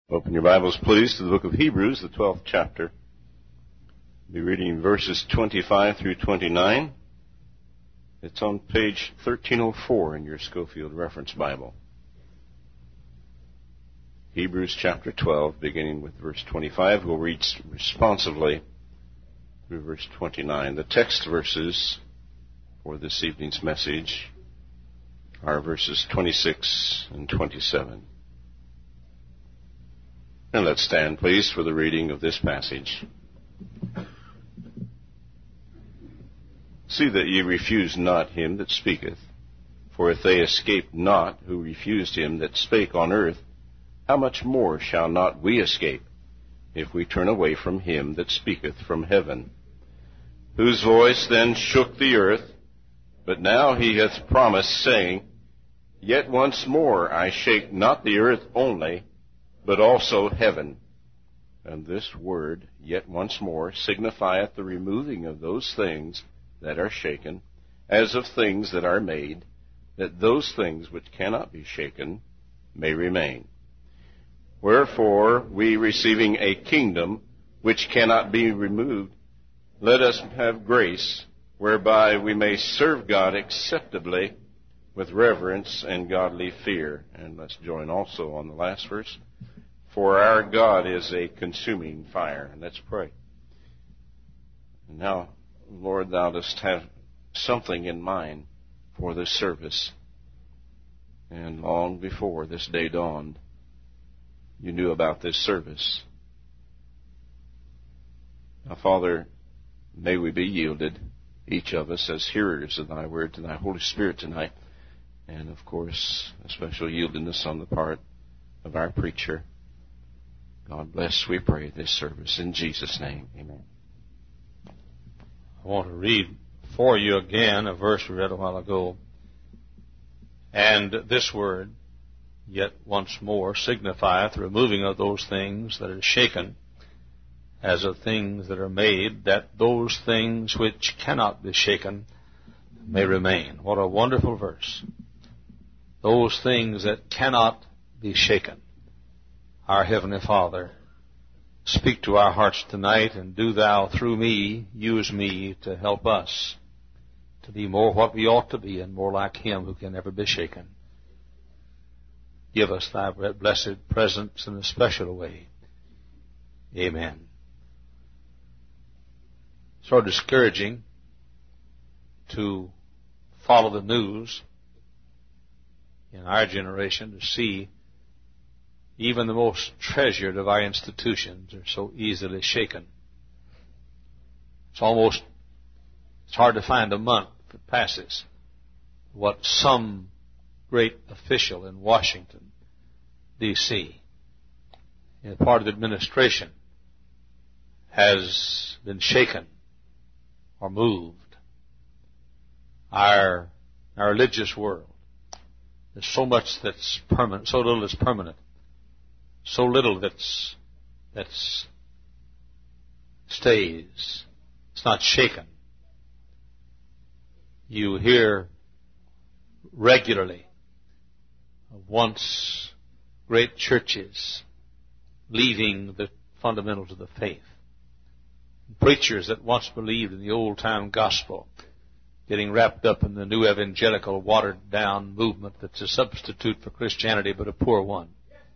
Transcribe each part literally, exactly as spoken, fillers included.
Open your Bibles, please, to the book of Hebrews, the twelfth chapter. We'll be reading verses twenty-five through twenty-nine. It's on page thirteen oh four in your Schofield Reference Bible. Hebrews chapter twelve, beginning with verse twenty-five. We'll read responsively through verse twenty-nine. The text verses for this evening's message are verses twenty-six and twenty-seven. And let's stand, please, for the reading of this passage. See that ye refuse not him that speaketh. For if they escaped not who refused him that spake on earth, how much more shall not we escape, if we turn away from him that speaketh from heaven? Whose voice then shook the earth, but now he hath promised, saying, Yet once more I shake not the earth only, but also heaven. And this word, yet once more, signifieth the removing of those things that are shaken, as of things that are made, that those things which cannot be shaken may remain. Wherefore, we receiving a kingdom which cannot be removed, let us have grace, whereby we may serve God acceptably with reverence and godly fear. And let's join also on the last verse. For our God is a consuming fire. And let's pray. And now, Lord, thou dost have something in mind for this service. And long before this day dawned, you knew about this service. Now, Father, may we be yielded, each of us, as hearers of thy word, to thy Holy Spirit tonight. And, of course, a special yieldedness on the part of our preacher. God bless, we pray, this service. In Jesus' name, amen. I want to read for you again a verse we read a while ago. And this word, yet once more, signifieth the removing of those things that are shaken, as of things that are made, that those things which cannot be shaken may remain. What a wonderful verse. Those things that cannot be shaken. Our Heavenly Father, speak to our hearts tonight, and do thou through me, use me to help us to be more what we ought to be and more like him who can never be shaken. Give us thy blessed presence in a special way. Amen. So discouraging to follow the news in our generation, to see even the most treasured of our institutions are so easily shaken. It's almost, it's hard to find a month that passes what some great official in Washington, D C, in part of the administration, has been shaken or moved. Our, our religious world, there's so much that's permanent, so little that's permanent. So little that's, that's stays. It's not shaken. You hear regularly of once great churches leaving the fundamentals of the faith. Preachers that once believed in the old-time gospel getting wrapped up in the new evangelical, watered-down movement that's a substitute for Christianity, but a poor one.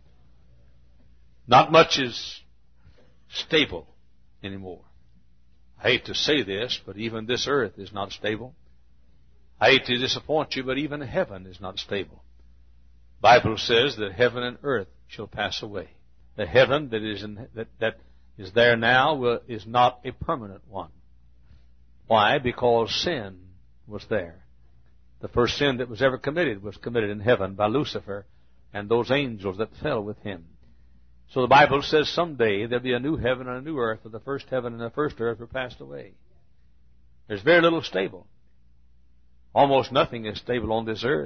Not much is stable anymore. I hate to say this, but even this earth is not stable. I hate to disappoint you, but even heaven is not stable. The Bible says that heaven and earth shall pass away. The heaven that is in, that, that is there now will, is not a permanent one. Why? Because sin was there. The first sin that was ever committed was committed in heaven by Lucifer and those angels that fell with him. So the Bible says someday there'll be a new heaven and a new earth, for the first heaven and the first earth were passed away. There's very little stable. Almost nothing is stable on this earth.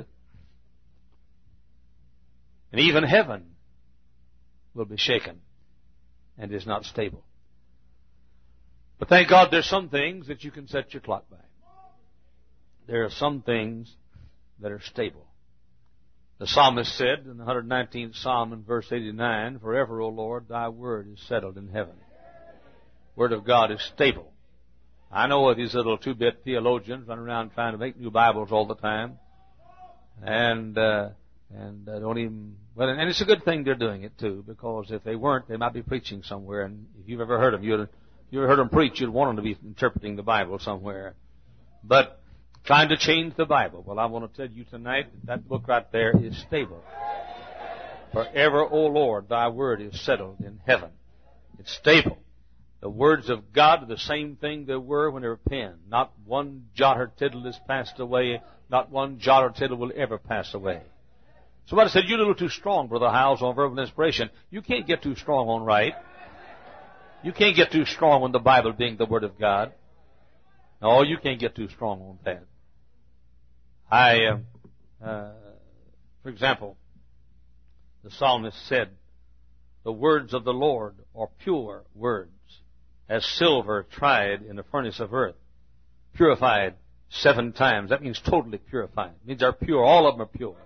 And even heaven will be shaken and is not stable. But thank God there's some things that you can set your clock by. There are some things that are stable. The psalmist said in the one hundred nineteenth Psalm in verse eighty-nine, "Forever, O Lord, thy word is settled in heaven." Word of God is stable. I know of these little two-bit theologians running around trying to make new Bibles all the time. And, uh, and uh, don't even, well, and it's a good thing they're doing it too, because if they weren't, they might be preaching somewhere. And if you've ever heard them, you'd, if you ever heard them preach, you'd want them to be interpreting the Bible somewhere. But trying to change the Bible. Well, I want to tell you tonight that that book right there is stable. Forever, O Lord, thy word is settled in heaven. It's stable. The words of God are the same thing they were when they were penned. Not one jot or tittle has passed away. Not one jot or tittle will ever pass away. Somebody said, "You're a little too strong, Brother Hiles, on verbal inspiration." You can't get too strong on right. You can't get too strong on the Bible being the Word of God. No, you can't get too strong on that. I, uh, uh, for example, the psalmist said, "The words of the Lord are pure words, as silver tried in the furnace of earth, purified seven times." That means totally purified. It means they're pure. All of them are pure.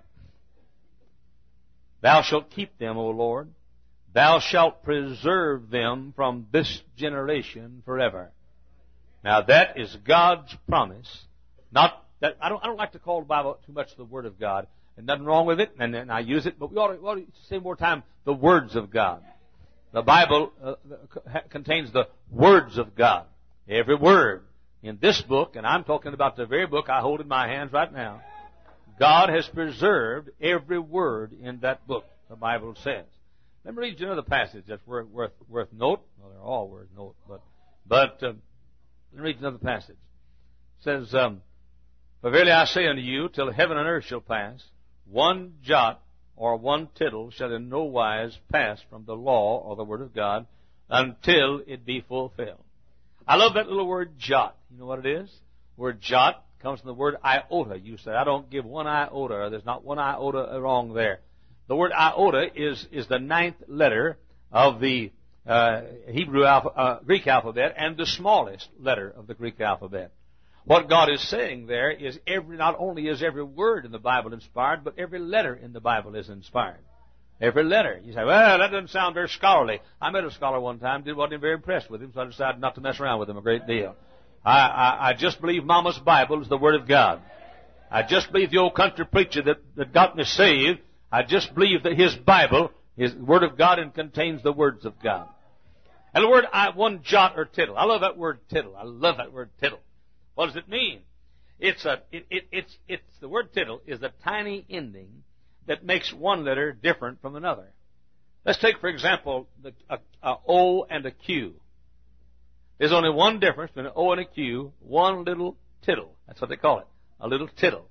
"Thou shalt keep them, O Lord. Thou shalt preserve them from this generation forever." Now that is God's promise. Not that I don't. I don't like to call the Bible too much the Word of God, and nothing wrong with it. And, and I use it, but we ought to, we ought to say more time the words of God. The Bible uh, contains the words of God. Every word in this book, and I'm talking about the very book I hold in my hands right now. God has preserved every word in that book, the Bible says. Let me read you another passage that's worth, worth, worth note. Well, they're all worth note, but, but um, let me read you another passage. It says, um, "For verily I say unto you, till heaven and earth shall pass, one jot or one tittle shall in no wise pass from the law or the word of God until it be fulfilled." I love that little word jot. You know what it is? The word jot comes from the word iota. You say, "I don't give one iota." There's not one iota wrong there. The word iota is, is the ninth letter of the uh, Hebrew alpha, uh, Greek alphabet and the smallest letter of the Greek alphabet. What God is saying there is every, not only is every word in the Bible inspired, but every letter in the Bible is inspired. Every letter. You say, "Well, that doesn't sound very scholarly." I met a scholar one time, did wasn't very impressed with him, so I decided not to mess around with him a great deal. I, I, I just believe Mama's Bible is the Word of God. I just believe the old country preacher that, that got me saved, I just believe that his Bible is the Word of God and contains the words of God. And the word I, one jot or tittle. I love that word tittle. I love that word tittle. What does it mean? It's a, it, it, it's, it's, the word tittle is a tiny ending that makes one letter different from another. Let's take, for example, the, a, a O and a Q. There's only one difference between an O and a Q, one little tittle. That's what they call it, a little tittle.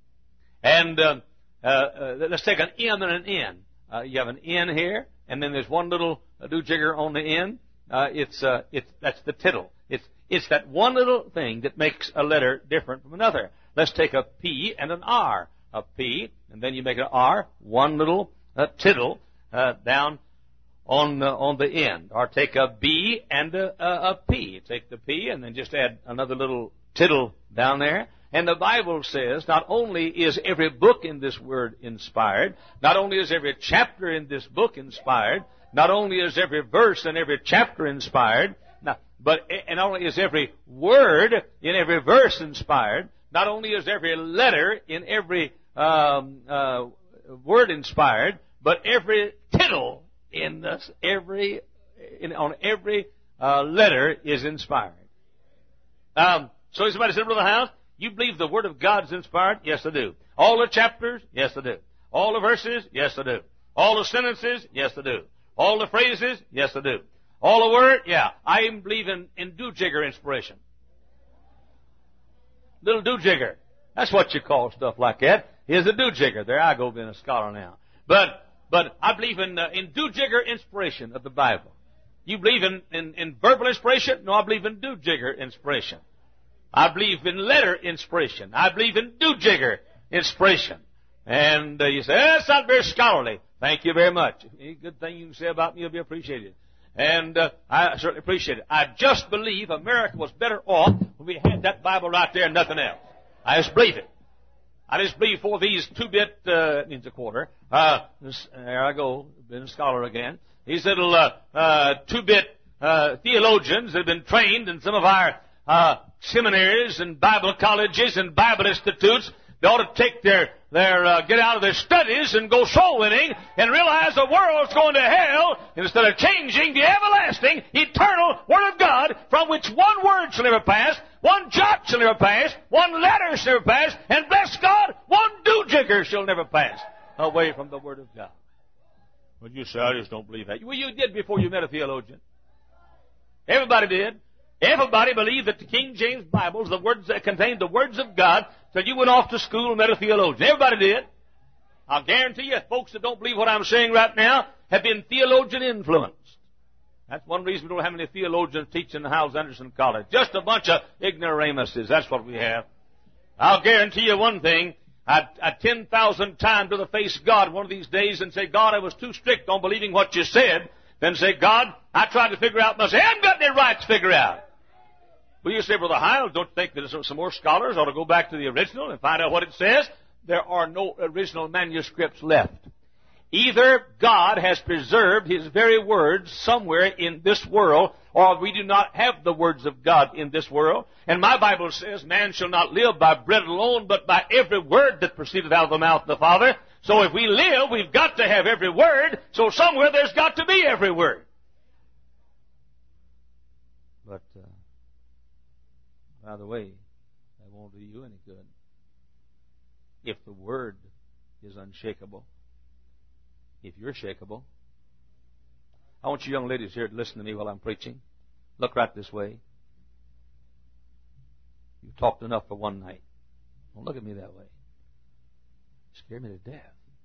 And uh, uh, uh, let's take an M and an N. Uh, you have an N here, and then there's one little uh, do-jigger on the end. Uh, it's uh, it's that's the tittle. It's it's that one little thing that makes a letter different from another. Let's take a P and an R. A P, and then you make an R, one little uh, tittle uh, down on uh, on the end. Or take a B and a, a, a P. Take the P and then just add another little tittle down there. And the Bible says not only is every book in this word inspired, not only is every chapter in this book inspired, not only is every verse in every chapter inspired, now, but and not only is every word in every verse inspired, not only is every letter in every um, uh, word inspired, but every tittle in this, every in, on every uh, letter is inspired. Um, so somebody said, "Brother House, you believe the Word of God is inspired?" Yes, I do. All the chapters? Yes, I do. All the verses? Yes, I do. All the sentences? Yes, I do. All the phrases? Yes, I do. All the word? Yeah. I even believe in, in do-jigger inspiration. Little do-jigger. That's what you call stuff like that. Is a do-jigger. There I go being a scholar now. But but I believe in uh, in do-jigger inspiration of the Bible. You believe in, in, in verbal inspiration? No, I believe in do-jigger inspiration. I believe in letter inspiration. I believe in do-jigger inspiration. And uh, you say, eh, that's not very scholarly. Thank you very much. Any good thing you can say about me will be appreciated. And uh, I certainly appreciate it. I just believe America was better off when we had that Bible right there and nothing else. I just believe it. I just believe for these two-bit, uh, means a quarter, uh, this, there I go, been a scholar again, these little, uh, uh, two-bit, uh, theologians that have been trained in some of our, uh, seminaries and Bible colleges and Bible institutes, they ought to take their, their, uh, get out of their studies and go soul winning and realize the world's going to hell instead of changing the everlasting, eternal Word of God from which one word shall never pass, one jot shall never pass, one letter shall never pass, and bless God, one dew-jigger shall never pass away from the Word of God. Well, you say, I just don't believe that. Well, you did before you met a theologian. Everybody did. Everybody believed that the King James Bible is the words that contained the words of God, so you went off to school and met a theologian. Everybody did. I'll guarantee you, folks that don't believe what I'm saying right now have been theologian influenced. That's one reason we don't have any theologians teaching in Howells Anderson College. Just a bunch of ignoramuses. That's what we have. I'll guarantee you one thing. I'd, I'd ten thousand times to the face of God one of these days and say, God, I was too strict on believing what you said. Then say, God, I tried to figure out myself. I haven't got any right to figure out. Well, you say, Brother Hiles, don't you think that some more scholars ought to go back to the original and find out what it says? There are no original manuscripts left. Either God has preserved His very words somewhere in this world, or we do not have the words of God in this world. And my Bible says, man shall not live by bread alone, but by every word that proceedeth out of the mouth of the Father. So if we live, we've got to have every word, so somewhere there's got to be every word. But, uh, by the way, that won't do you any good. If the Word is unshakable, if you're shakable, I want you young ladies here to listen to me while I'm preaching. Look right this way. You've talked enough for one night. Don't look at me that way. You scare me to death.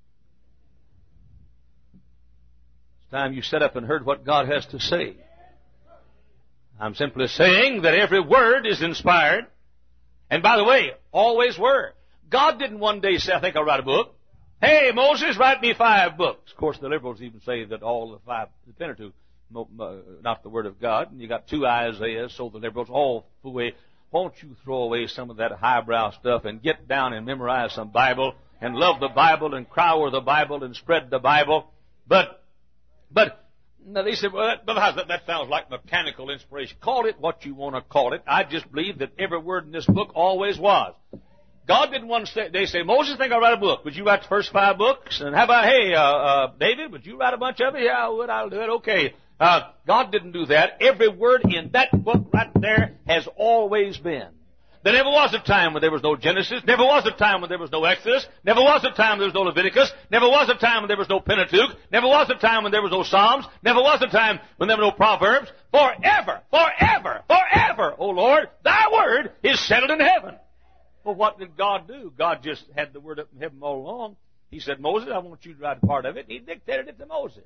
It's time you sat up and heard what God has to say. I'm simply saying that every word is inspired. And by the way, always were. God didn't one day say, I think I'll write a book. Hey, Moses, write me five books. Of course, the liberals even say that all the five, the Pentateuch, not the Word of God. And you got two Isaiahs, so the liberals all away. Won't you throw away some of that highbrow stuff and get down and memorize some Bible and love the Bible and cry over the Bible and spread the Bible? But, but, now they said, well, that, that, that sounds like mechanical inspiration. Call it what you want to call it. I just believe that every word in this book always was. God didn't one day say, Moses, think I'll write a book. Would you write the first five books? And how about, hey, uh, uh, David, would you write a bunch of it? Yeah, I would. I'll do it. Okay. Uh, God didn't do that. Every word in that book right there has always been. There never was a time when there was no Genesis. Never was a time when there was no Exodus. Never was a time when there was no Leviticus. Never was a time when there was no Pentateuch. Never was a time when there was no Psalms. Never was a time when there were no Proverbs. Forever, forever, forever, O Lord, Thy word is settled in heaven. Well, what did God do? God just had the word up in heaven all along. He said, Moses, I want you to write a part of it. He dictated it to Moses.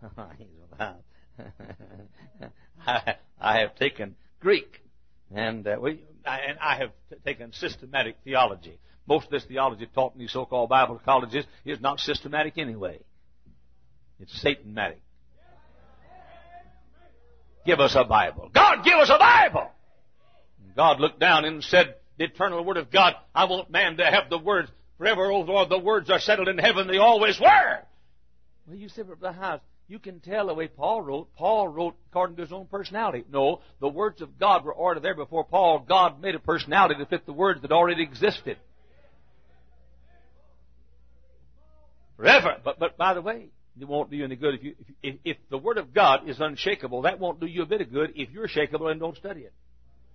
I, I have taken Greek. And, uh, we, I, and I have t- taken systematic theology. Most of this theology taught in these so-called Bible colleges is not systematic anyway. It's Satanic. Give us a Bible. God, give us a Bible! And God looked down and said, the eternal Word of God, I want man to have the words forever, O Lord. The words are settled in heaven. They always were. Well, you said, the house. You can tell the way Paul wrote. Paul wrote according to his own personality. No, the words of God were already there before Paul. God made a personality to fit the words that already existed. Forever. But, but by the way, it won't do you any good if you, if, if, if the Word of God is unshakable. That won't do you a bit of good if you're shakable and don't study it.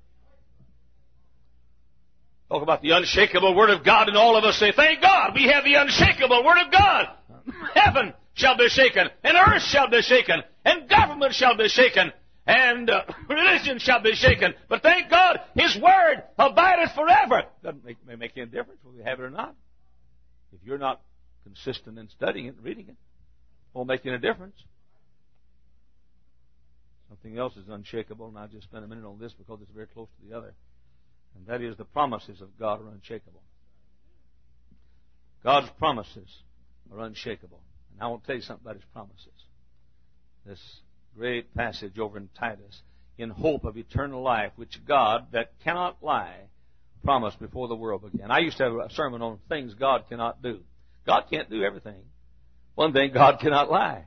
Talk about the unshakable Word of God, and all of us say, thank God we have the unshakable Word of God. Heaven shall be shaken, and earth shall be shaken, and government shall be shaken, and uh, religion shall be shaken. But thank God, His Word abideth forever. Doesn't make, may make any difference whether we have it or not. If you're not consistent in studying it and reading it, it won't make any difference. Something else is unshakable, and I'll just spend a minute on this because it's very close to the other. And that is the promises of God are unshakable. God's promises are unshakable. And I want to tell you something about His promises. This great passage over in Titus, in hope of eternal life, which God, that cannot lie, promised before the world began. I used to have a sermon on things God cannot do. God can't do everything. One thing, God cannot lie.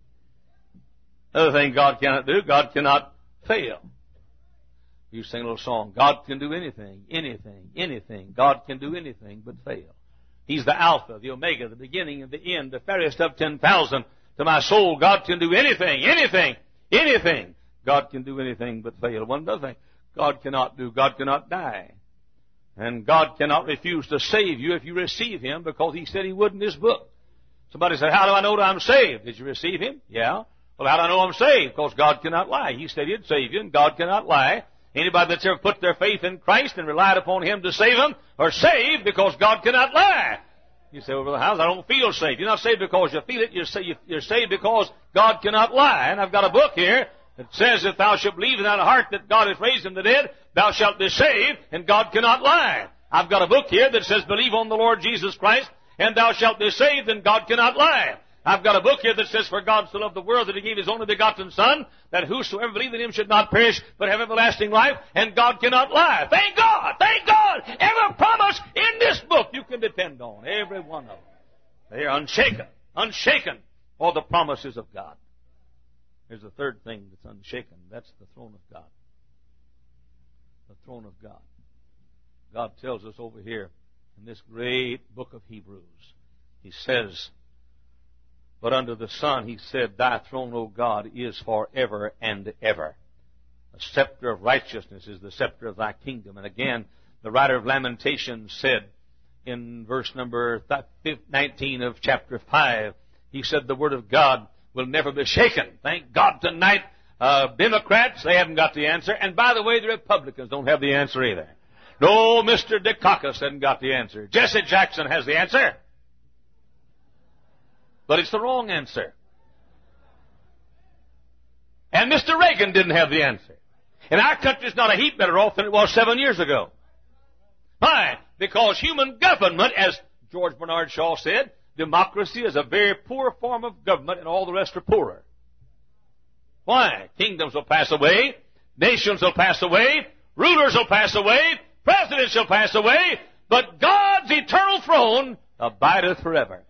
Another thing God cannot do, God cannot fail. You sing a little song, God can do anything, anything, anything. God can do anything but fail. He's the Alpha, the Omega, the beginning and the end, the fairest of ten thousand. To my soul, God can do anything, anything, anything. God can do anything but fail. One other thing, God cannot do, God cannot die. And God cannot refuse to save you if you receive Him, because He said He would in His book. Somebody said, how do I know that I'm saved? Did you receive Him? Yeah. Well, how do I know I'm saved? Because God cannot lie. He said He'd save you, and God cannot lie. Anybody that's ever put their faith in Christ and relied upon Him to save them are saved, because God cannot lie. You say, well, Brother Howes, I don't feel saved. You're not saved because you feel it. You're saved, you're saved because God cannot lie. And I've got a book here that says, if thou shalt believe in thine heart that God hath raised Him from the dead, thou shalt be saved, and God cannot lie. I've got a book here that says, believe on the Lord Jesus Christ, and thou shalt be saved, and God cannot lie. I've got a book here that says, for God so loved the world that He gave His only begotten Son, that whosoever believeth in Him should not perish, but have everlasting life, and God cannot lie. Thank God! Thank God! Every promise in this book you can depend on. Every one of them. They are unshaken. Unshaken. All the promises of God. There's a third thing that's unshaken. That's the throne of God. The throne of God. God tells us over here in this great book of Hebrews, He says, but under the sun, He said, thy throne, O God, is forever and ever. A scepter of righteousness is the scepter of thy kingdom. And again, the writer of Lamentations said in verse number nineteen of chapter five, he said, the word of God will never be shaken. Thank God tonight, uh, Democrats, they haven't got the answer. And by the way, the Republicans don't have the answer either. No, Mister Dukakis hasn't got the answer. Jesse Jackson has the answer. But it's the wrong answer. And Mister Reagan didn't have the answer. And our country's not a heap better off than it was seven years ago. Why? Because human government, as George Bernard Shaw said, democracy is a very poor form of government, and all the rest are poorer. Why? Kingdoms will pass away, nations will pass away, rulers will pass away, presidents shall pass away, but God's eternal throne abideth forever.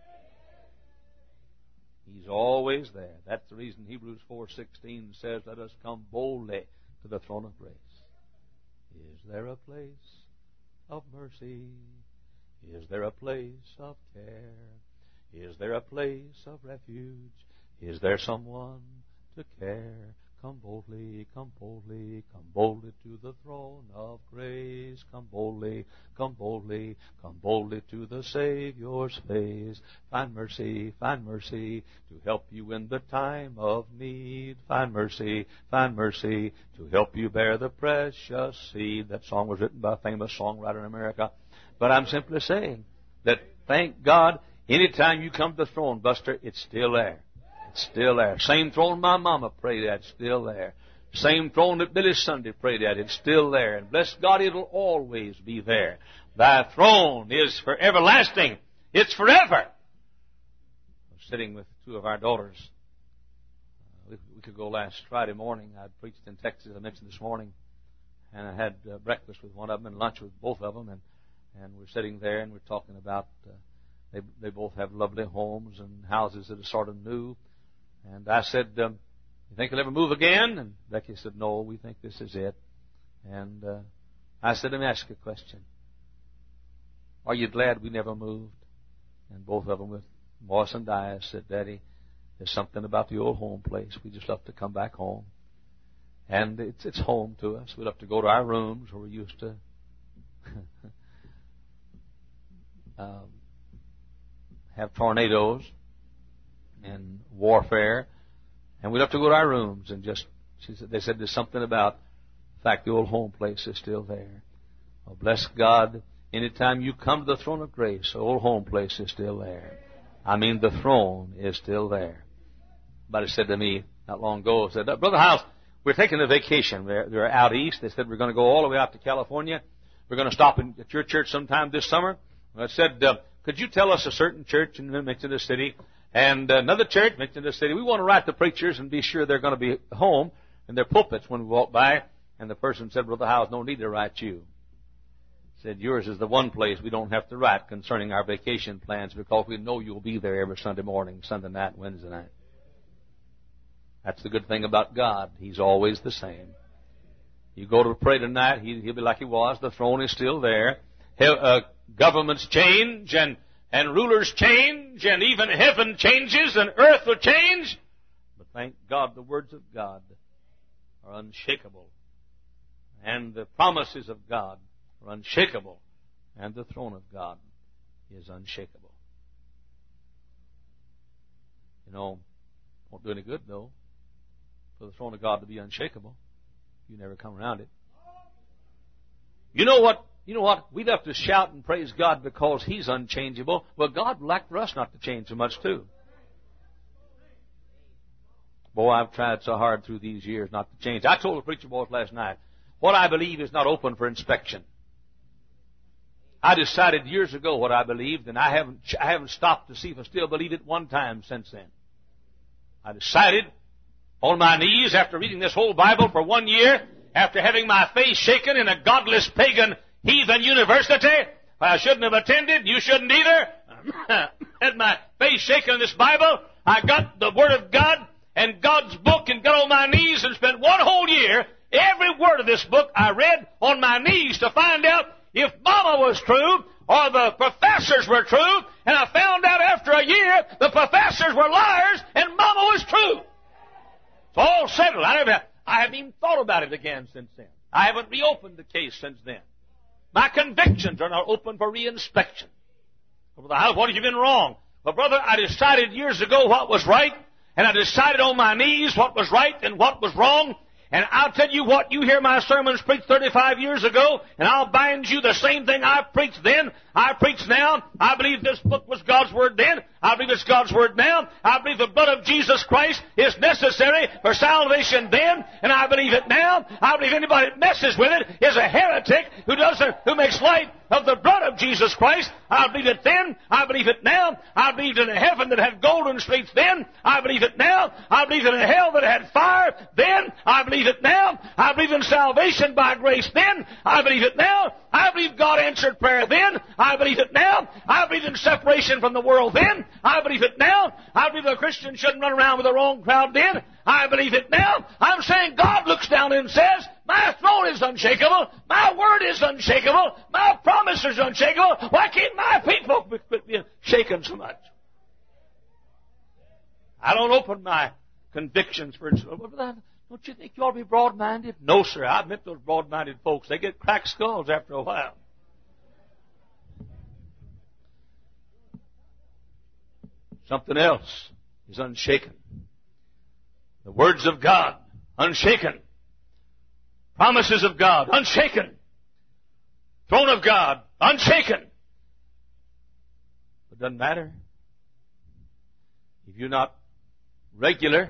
He's always there. That's the reason Hebrews four sixteen says, let us come boldly to the throne of grace. Is there a place of mercy? Is there a place of care? Is there a place of refuge? Is there someone to care? Come boldly, come boldly, come boldly to the throne of grace. Come boldly, come boldly, come boldly to the Savior's face. Find mercy, find mercy to help you in the time of need. Find mercy, find mercy to help you bear the precious seed. That song was written by a famous songwriter in America. But I'm simply saying that, thank God, anytime you come to the throne, Buster, it's still there. It's still there. Same throne my mama prayed at, still there. Same throne that Billy Sunday prayed at, it's still there. And bless God, it'll always be there. Thy throne is for everlasting. It's forever. I was sitting with two of our daughters. Uh, we could go last Friday morning. I preached in Texas, I mentioned this morning. And I had uh, breakfast with one of them and lunch with both of them. And, and we're sitting there and we're talking about, uh, they, they both have lovely homes and houses that are sort of new. And I said, um, you think you'll ever move again? And Becky said, no, we think this is it. And uh, I said, let me ask you a question. Are you glad we never moved? And both of them, with Morris and Dia, said, Daddy, there's something about the old home place. We just love to come back home. And it's it's home to us. We love to go to our rooms where we used to um, have tornadoes and warfare, and we'd have to go to our rooms and just, she said, they said there's something about the fact the old home place is still there. Well, bless God, anytime you come to the throne of grace, the old home place is still there. I mean, the throne is still there. Somebody said to me not long ago, said, Brother Howes, we're taking a vacation. We're, we're out east. They said we're going to go all the way out to California. We're going to stop in, at your church sometime this summer. I said, uh, could you tell us a certain church in Memphis City and another church, Memphis City? We want to write the preachers and be sure they're going to be home in their pulpits when we walk by. And the person said, Brother Howes, no need to write you. said, yours is the one place we don't have to write concerning our vacation plans because we know you'll be there every Sunday morning, Sunday night, Wednesday night. That's the good thing about God. He's always the same. You go to pray tonight, he'll be like he was. The throne is still there. Uh, governments change and, and rulers change and even heaven changes and earth will change. But thank God the words of God are unshakable. And the promises of God are unshakable. And the throne of God is unshakable. You know, won't do any good, though, for the throne of God to be unshakable. You never come around it. You know what? You know what? We'd have to shout and praise God because He's unchangeable. Well, God would like for us not to change so much, too. Boy, I've tried so hard through these years not to change. I told the preacher boys last night, what I believe is not open for inspection. I decided years ago what I believed, and I haven't, I haven't stopped to see if I still believe it one time since then. I decided on my knees after reading this whole Bible for one year, after having my face shaken in a godless pagan heathen university I shouldn't have attended, you shouldn't either. Had my face shaken in this Bible. I got the Word of God and God's book and got on my knees and spent one whole year, every word of this book I read on my knees to find out if Mama was true or the professors were true, and I found out after a year the professors were liars and Mama was true. It's all settled. I, never, I haven't even thought about it again since then. I haven't reopened the case since then. My convictions are not open for reinspection. What have you been wrong? Well, brother, I decided years ago what was right, and I decided on my knees what was right and what was wrong. And I'll tell you what, you hear my sermons preached thirty-five years ago, and I'll bind you the same thing I preached then, I preach now. I believe this book was God's Word then. I believe it's God's Word now. I believe the blood of Jesus Christ is necessary for salvation then, and I believe it now. I believe anybody that messes with it is a heretic who doesn't, who makes light of the blood of Jesus Christ. I believe it then. I believe it now. I believed in a heaven that had golden streets then. I believe it now. I believe in a hell that had fire then. I believe it now. I believe in salvation by grace then. I believe it now. I believe God answered prayer then. I believe it now. I believe in separation from the world then. I believe it now. I believe a Christian shouldn't run around with the wrong crowd then. I believe it now. I'm saying God looks down and says, my throne is unshakable. My word is unshakable. My promise is unshakable. Why can't my people be shaken so much? I don't open my convictions for... Don't you think you ought to be broad-minded? No, sir. I've met those broad-minded folks. They get cracked skulls after a while. Something else is unshaken. The words of God, unshaken. Promises of God, unshaken. Throne of God, unshaken. It doesn't matter. If you're not regular,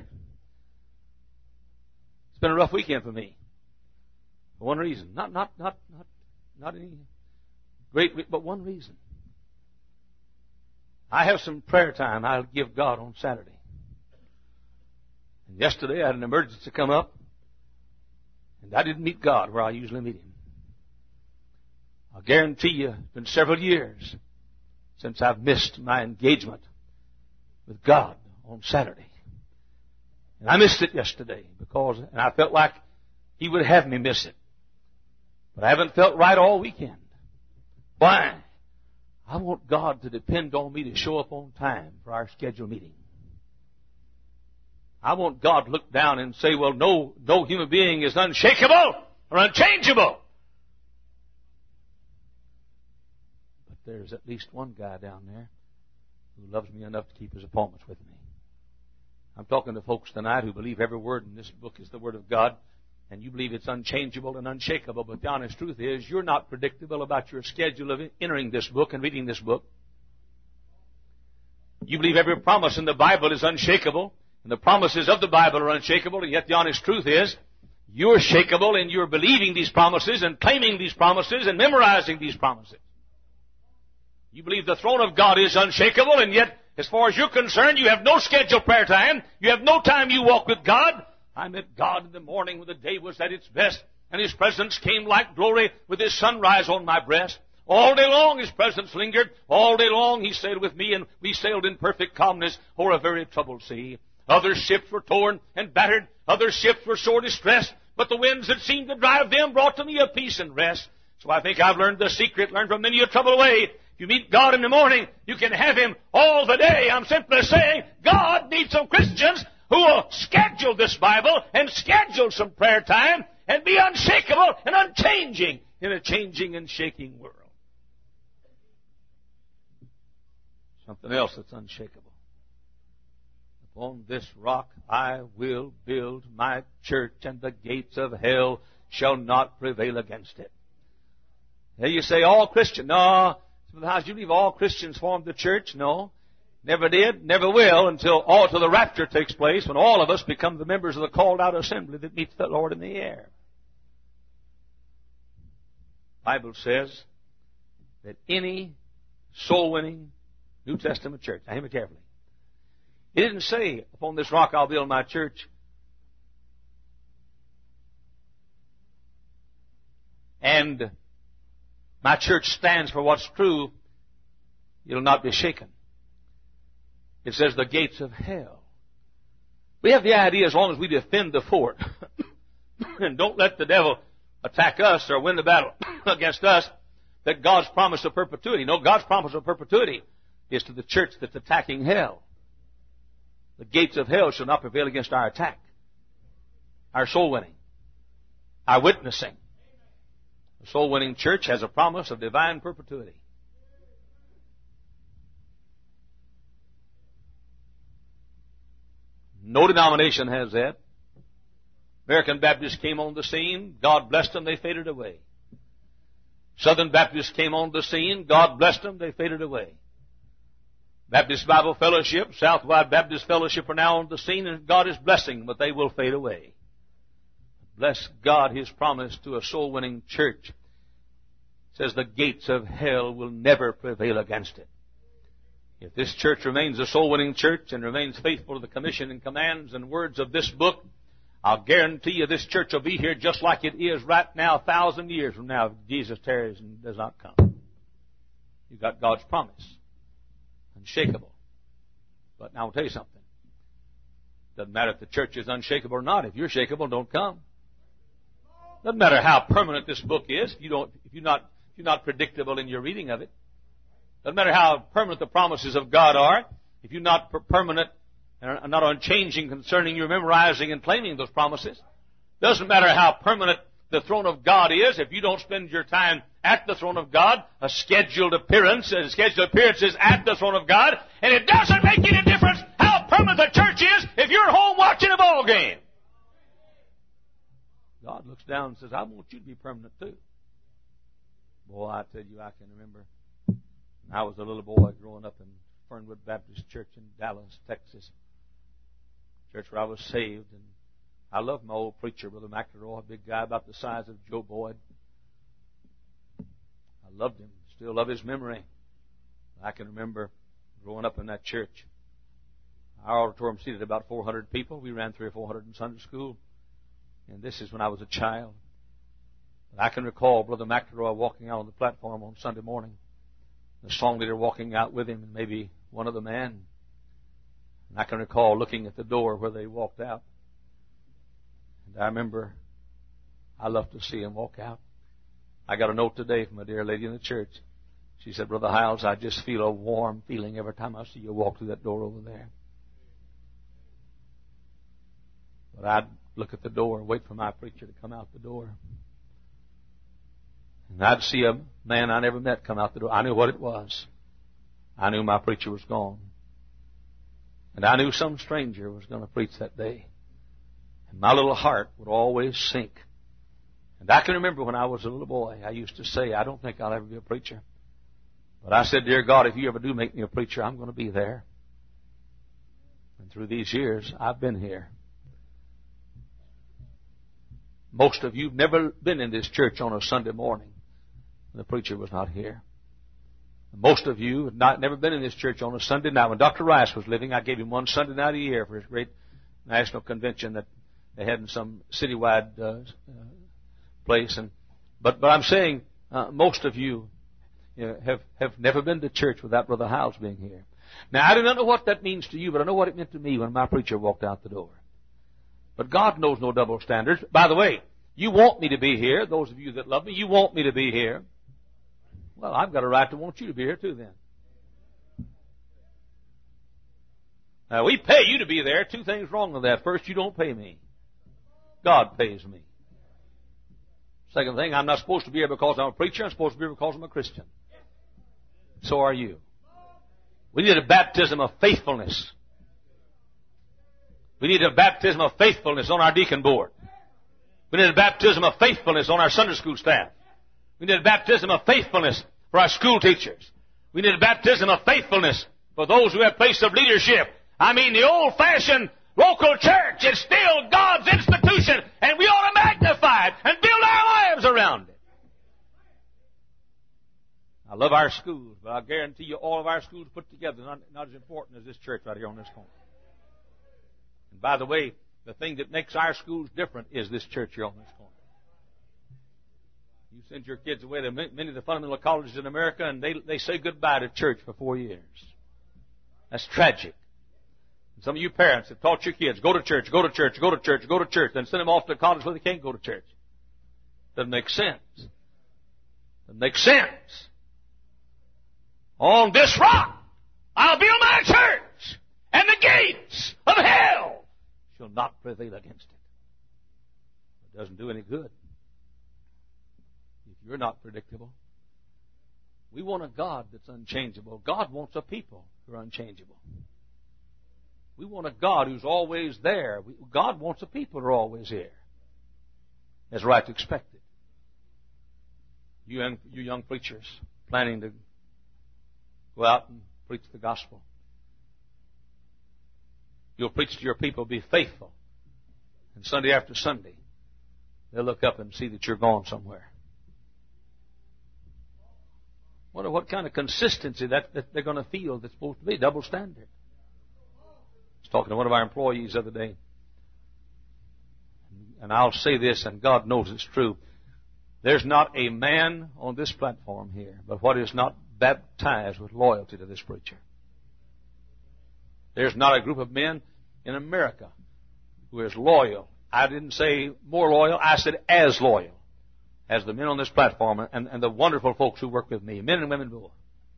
it's been a rough weekend for me. For one reason. Not, not, not, not, not any great, but one reason. I have some prayer time I'll give God on Saturday. And yesterday I had an emergency come up, and I didn't meet God where I usually meet Him. I'll guarantee you it's been several years since I've missed my engagement with God on Saturday. And I missed it yesterday because, and I felt like He would have me miss it. But I haven't felt right all weekend. Why? I want God to depend on me to show up on time for our scheduled meeting. I want God to look down and say, well, no, no human being is unshakable or unchangeable. But there's at least one guy down there who loves me enough to keep his appointments with me. I'm talking to folks tonight who believe every word in this book is the Word of God, and you believe it's unchangeable and unshakable, but the honest truth is you're not predictable about your schedule of entering this book and reading this book. You believe every promise in the Bible is unshakable, and the promises of the Bible are unshakable, and yet the honest truth is you're shakeable and you're believing these promises and claiming these promises and memorizing these promises. You believe the throne of God is unshakable, and yet as far as you're concerned, you have no scheduled prayer time. You have no time you walk with God. I met God in the morning when the day was at its best, and His presence came like glory with His sunrise on my breast. All day long His presence lingered. All day long He sailed with me, and we sailed in perfect calmness o'er a very troubled sea. Other ships were torn and battered. Other ships were sore distressed. But the winds that seemed to drive them brought to me a peace and rest. So I think I've learned the secret, learned from many a trouble away. If you meet God in the morning, you can have Him all the day. I'm simply saying God needs some Christians who will schedule this Bible and schedule some prayer time and be unshakable and unchanging in a changing and shaking world. Something else that's unshakable. Upon this rock I will build my church, and the gates of hell shall not prevail against it. Now you say, all Christians. No. How do you believe all Christians formed the church? No. Never did, never will, until all till the rapture takes place, when all of us become the members of the called out assembly that meets the Lord in the air. The Bible says that any soul-winning New Testament church, now hear me carefully, it didn't say, upon this rock I'll build my church, and my church stands for what's true, it'll not be shaken. It says the gates of hell. We have the idea, as long as we defend the fort and don't let the devil attack us or win the battle against us, that God's promise of perpetuity. No, God's promise of perpetuity is to the church that's attacking hell. The gates of hell shall not prevail against our attack, our soul winning, our witnessing. The soul winning church has a promise of divine perpetuity. No denomination has that. American Baptists came on the scene. God blessed them. They faded away. Southern Baptists came on the scene. God blessed them. They faded away. Baptist Bible Fellowship, Southwide Baptist Fellowship are now on the scene, and God is blessing them, but they will fade away. Bless God, His promise to a soul-winning church. It says the gates of hell will never prevail against it. If this church remains a soul-winning church and remains faithful to the commission and commands and words of this book, I'll guarantee you this church will be here just like it is right now, a thousand years from now, if Jesus tarries and does not come. You've got God's promise. Unshakable. But now I'll tell you something. Doesn't matter if the church is unshakable or not. If you're shakeable, don't come. Doesn't matter how permanent this book is. If you don't, if you're not, if you're not predictable in your reading of it. Doesn't matter how permanent the promises of God are. If you're not per- permanent and not unchanging concerning your memorizing and claiming those promises. Doesn't matter how permanent the throne of God is. If you don't spend your time at the throne of God, a scheduled appearance, a scheduled appearances at the throne of God, and it doesn't make any difference how permanent the church is if you're home watching a ball game. God looks down and says, I want you to be permanent too. Boy, I tell you, I can remember when I was a little boy growing up in Fernwood Baptist Church in Dallas, Texas, church where I was saved, and I loved my old preacher, Brother McElroy, a big guy about the size of Joe Boyd. I loved him, still love his memory. I can remember growing up in that church. Our auditorium seated about four hundred people. We ran three or four hundred in Sunday school. And this is when I was a child. But I can recall Brother McElroy walking out on the platform on Sunday morning. The song leader walking out with him, and maybe one other man. And I can recall looking at the door where they walked out. And I remember I loved to see him walk out. I got a note today from a dear lady in the church. She said, Brother Hiles, I just feel a warm feeling every time I see you walk through that door over there. But I'd look at the door and wait for my preacher to come out the door. And I'd see a man I never met come out the door. I knew what it was. I knew my preacher was gone. And I knew some stranger was going to preach that day. And my little heart would always sink. And I can remember when I was a little boy, I used to say, I don't think I'll ever be a preacher. But I said, Dear God, if you ever do make me a preacher, I'm going to be there. And through these years, I've been here. Most of you have never been in this church on a Sunday morning when the preacher was not here. Most of you have not, never been in this church on a Sunday night. When Doctor Rice was living, I gave him one Sunday night a year for his great national convention that they had in some citywide uh, uh, place. And but but I'm saying uh, most of you, you know, have have never been to church without Brother Howells being here. Now I do not know what that means to you, but I know what it meant to me when my preacher walked out the door. But God knows no double standards. By the way, you want me to be here. Those of you that love me, you want me to be here. Well, I've got a right to want you to be here too then. Now, we pay you to be there. Two things wrong with that. First, you don't pay me. God pays me. Second thing, I'm not supposed to be here because I'm a preacher. I'm supposed to be here because I'm a Christian. So are you. We need a baptism of faithfulness. We need a baptism of faithfulness on our deacon board. We need a baptism of faithfulness on our Sunday school staff. We need a baptism of faithfulness for our school teachers. We need a baptism of faithfulness for those who have place of leadership. I mean, the old-fashioned local church is still God's institution, and we ought to magnify it and build our lives around it. I love our schools, but I guarantee you all of our schools put together are not, not as important as this church right here on this corner. And by the way, the thing that makes our schools different is this church here on this corner. You send your kids away to many of the fundamental colleges in America, and they, they say goodbye to church for four years. That's tragic. Some of you parents have taught your kids, go to church, go to church, go to church, go to church, then send them off to college where they can't go to church. Doesn't make sense. Doesn't make sense. On this rock, I'll build my church, and the gates of hell shall not prevail against it. It doesn't do any good if you're not predictable. We want a God that's unchangeable. God wants a people who are unchangeable. We want a God who's always there. God wants a people who are always here. That's right to expect it. You young, you young preachers planning to go out and preach the gospel. You'll preach to your people, be faithful. And Sunday after Sunday, they'll look up and see that you're going somewhere. Wonder what kind of consistency that, that they're going to feel that's supposed to be double standard. I was talking to one of our employees the other day. And I'll say this, and God knows it's true. There's not a man on this platform here, but what is not baptized with loyalty to this preacher. There's not a group of men in America who is loyal. I didn't say more loyal, I said as loyal as the men on this platform and, and the wonderful folks who work with me, men and women both.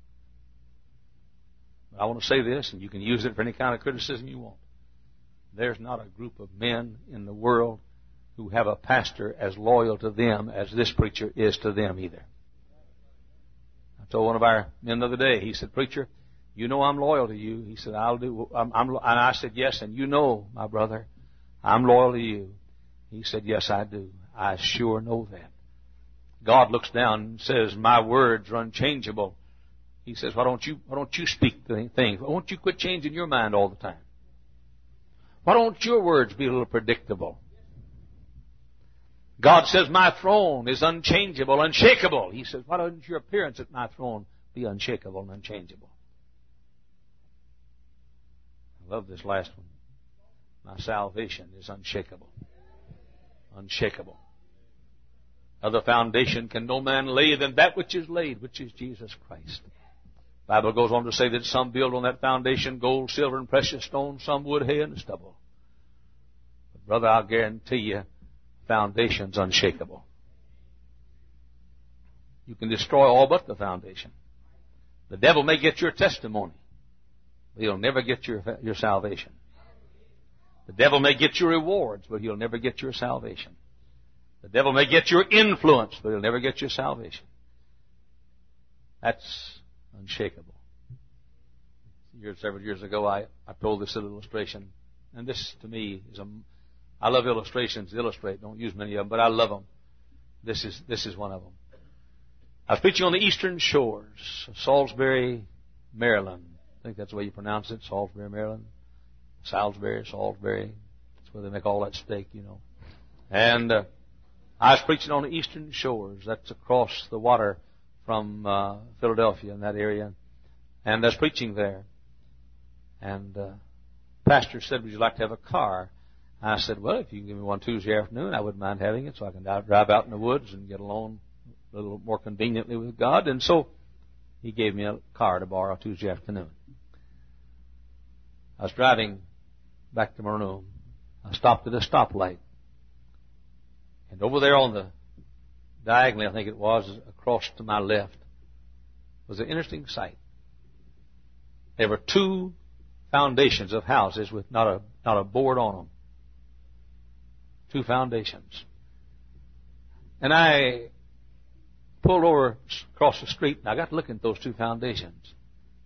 But I want to say this, and you can use it for any kind of criticism you want. There's not a group of men in the world who have a pastor as loyal to them as this preacher is to them either. I told one of our men the other day, he said, "Preacher, you know I'm loyal to you." He said, I'll do, I'm, I'm, and I said, "Yes, and you know, my brother, I'm loyal to you." He said, "Yes, I do. I sure know that." God looks down and says, "My words are unchangeable." He says, why don't you, why don't you speak the things? Why don't you quit changing your mind all the time? Why don't your words be a little predictable? God says, "My throne is unchangeable, unshakable." He says, why doesn't your appearance at my throne be unshakable and unchangeable? I love this last one. My salvation is unshakable. Unshakable. Other foundation can no man lay than that which is laid, which is Jesus Christ. The Bible goes on to say that some build on that foundation gold, silver, and precious stones, some wood, hay, and stubble. But brother, I'll guarantee you, foundation's unshakable. You can destroy all but the foundation. The devil may get your testimony, but he'll never get your, your salvation. The devil may get your rewards, but he'll never get your salvation. The devil may get your influence, but he'll never get your salvation. That's unshakable. Years, several years ago, I, I told this little illustration, and this to me is a, I love illustrations to illustrate. Don't use many of them, but I love them. This is, this is one of them. I was preaching on the eastern shores of Salisbury, Maryland. I think that's the way you pronounce it, Salisbury, Maryland. Salisbury, Salisbury. That's where they make all that steak, you know. And uh, I was preaching on the eastern shores. That's across the water from uh, Philadelphia in that area. And I was preaching there. And uh, the pastor said, "Would you like to have a car?" I said, well, if you can give me one Tuesday afternoon, I wouldn't mind having it so I can drive out in the woods and get alone a little more conveniently with God. And so he gave me a car to borrow Tuesday afternoon. I was driving back to my room. I stopped at a stoplight. And over there on the diagonally, I think it was, across to my left, was an interesting sight. There were two foundations of houses with not a not a board on them. Two foundations. And I pulled over across the street, and I got to looking at those two foundations.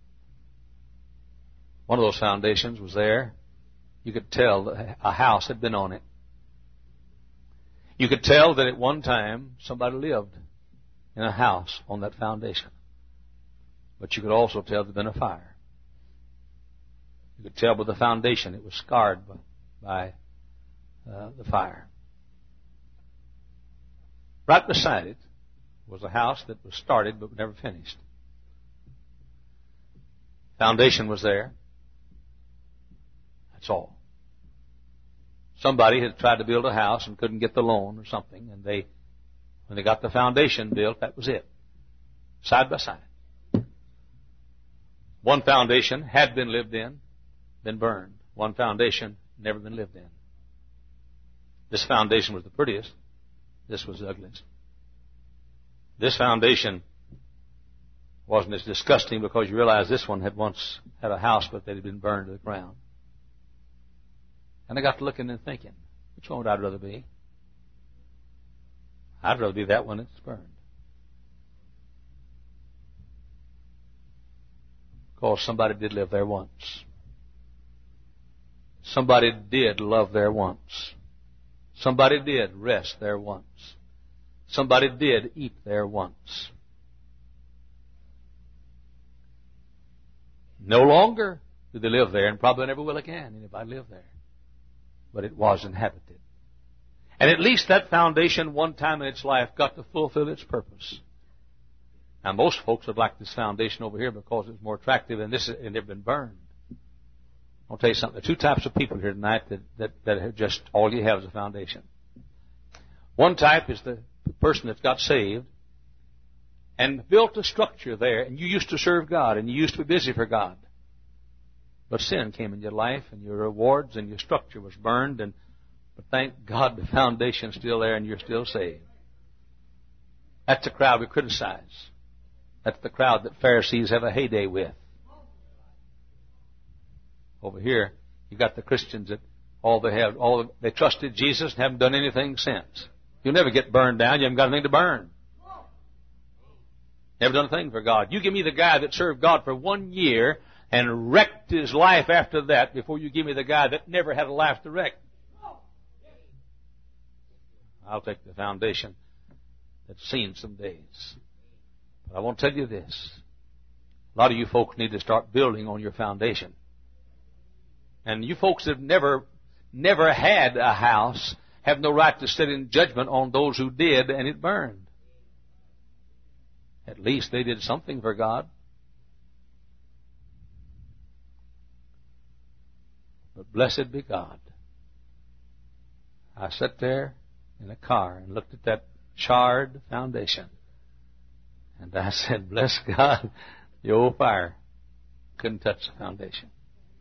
One of those foundations was there. You could tell that a house had been on it. You could tell that at one time somebody lived in a house on that foundation. But you could also tell there had been a fire. You could tell by the foundation it was scarred by, by uh, the fire. Right beside it was a house that was started but never finished. Foundation was there. That's all. Somebody had tried to build a house and couldn't get the loan or something, and they, when they got the foundation built, that was it. Side by side. One foundation had been lived in, been burned. One foundation never been lived in. This foundation was the prettiest. This was the ugliest. This foundation wasn't as disgusting because you realize this one had once had a house, but that had been burned to the ground. And I got to looking and thinking, which one would I rather be? I'd rather be that one that's burned. Because somebody did live there once. Somebody did love there once. Somebody did rest there once. Somebody did eat there once. No longer do they live there, and probably never will again anybody live there. But it was inhabited. And at least that foundation one time in its life got to fulfill its purpose. Now most folks would like this foundation over here because it's more attractive and this and they've been burned. I'll tell you something. There are two types of people here tonight that, that, that have just all you have is a foundation. One type is the person that's got saved and built a structure there, and you used to serve God and you used to be busy for God. But sin came in your life, and your rewards and your structure was burned, and but thank God the foundation's still there and you're still saved. That's the crowd we criticize. That's the crowd that Pharisees have a heyday with. Over here, you got the Christians that all they have, all they trusted Jesus and haven't done anything since. You'll never get burned down. You haven't got anything to burn. Never done a thing for God. You give me the guy that served God for one year and wrecked his life after that before you give me the guy that never had a life to wreck. I'll take the foundation that's seen some days. But I want to tell you this. A lot of you folks need to start building on your foundation. And you folks that have never, never had a house have no right to sit in judgment on those who did and it burned. At least they did something for God. But blessed be God. I sat there in a car and looked at that charred foundation. And I said, bless God, the old fire couldn't touch the foundation.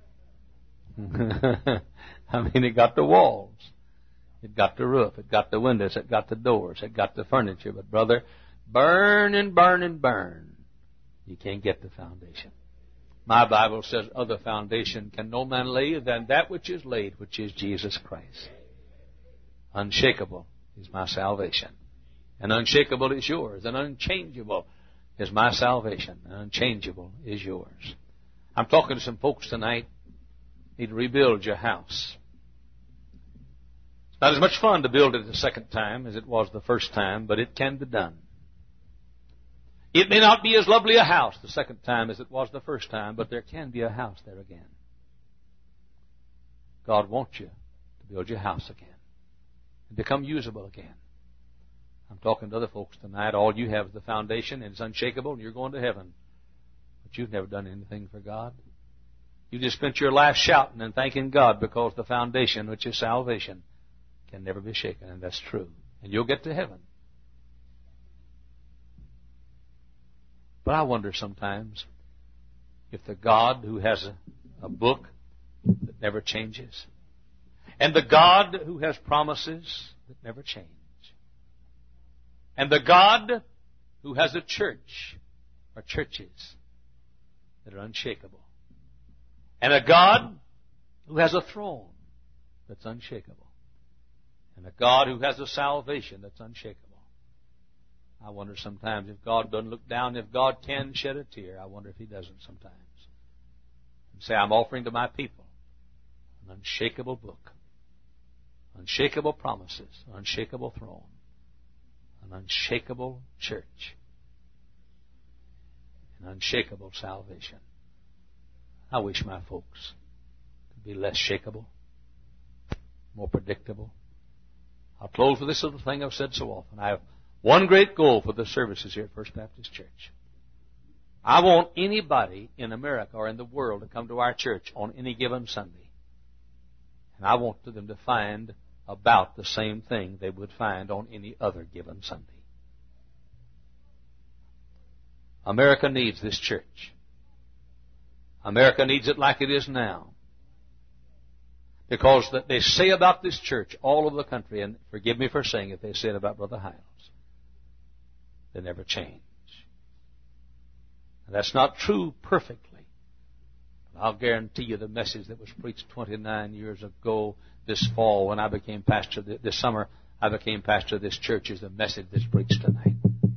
I mean, it got the walls. It got the roof. It got the windows. It got the doors. It got the furniture. But brother, burn and burn and burn. You can't get the foundation. My Bible says, other foundation can no man lay than that which is laid, which is Jesus Christ. Unshakable is my salvation. And unshakable is yours. And unchangeable is my salvation. And unchangeable is yours. I'm talking to some folks tonight. Need to rebuild your house. It's not as much fun to build it the second time as it was the first time, but it can be done. It may not be as lovely a house the second time as it was the first time, but there can be a house there again. God wants you to build your house again and become usable again. I'm talking to other folks tonight. All you have is the foundation, and it's unshakable, and you're going to heaven. But you've never done anything for God. You just spent your life shouting and thanking God because the foundation, which is salvation, can never be shaken, and that's true. And you'll get to heaven. But I wonder sometimes if the God who has a, a book that never changes, and the God who has promises that never change, and the God who has a church or churches that are unshakable, and a God who has a throne that's unshakable, and a God who has a salvation that's unshakable. I wonder sometimes if God doesn't look down, if God can shed a tear, I wonder if He doesn't sometimes. And say, I'm offering to my people an unshakable book, unshakable promises, an unshakable throne, an unshakable church, an unshakable salvation. I wish my folks could be less shakeable, more predictable. I'll close with this little thing I've said so often. I have one great goal for the services here at First Baptist Church. I want anybody in America or in the world to come to our church on any given Sunday. And I want them to find about the same thing they would find on any other given Sunday. America needs this church. America needs it like it is now. Because they say about this church all over the country, and forgive me for saying it, they say it about Brother Hiles. They never change. And that's not true perfectly. But I'll guarantee you the message that was preached twenty-nine years ago this fall when I became pastor, this summer I became pastor of this church, is the message that's preached tonight.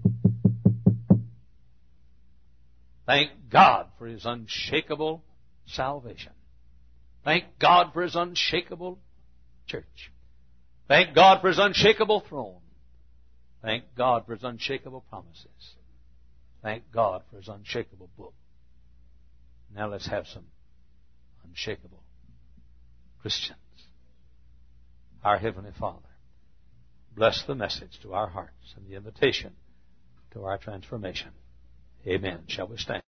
Thank God for His unshakable salvation. Thank God for His unshakable church. Thank God for His unshakable throne. Thank God for His unshakable promises. Thank God for His unshakable book. Now let's have some unshakable Christians. Our Heavenly Father, bless the message to our hearts and the invitation to our transformation. Amen. Shall we stand?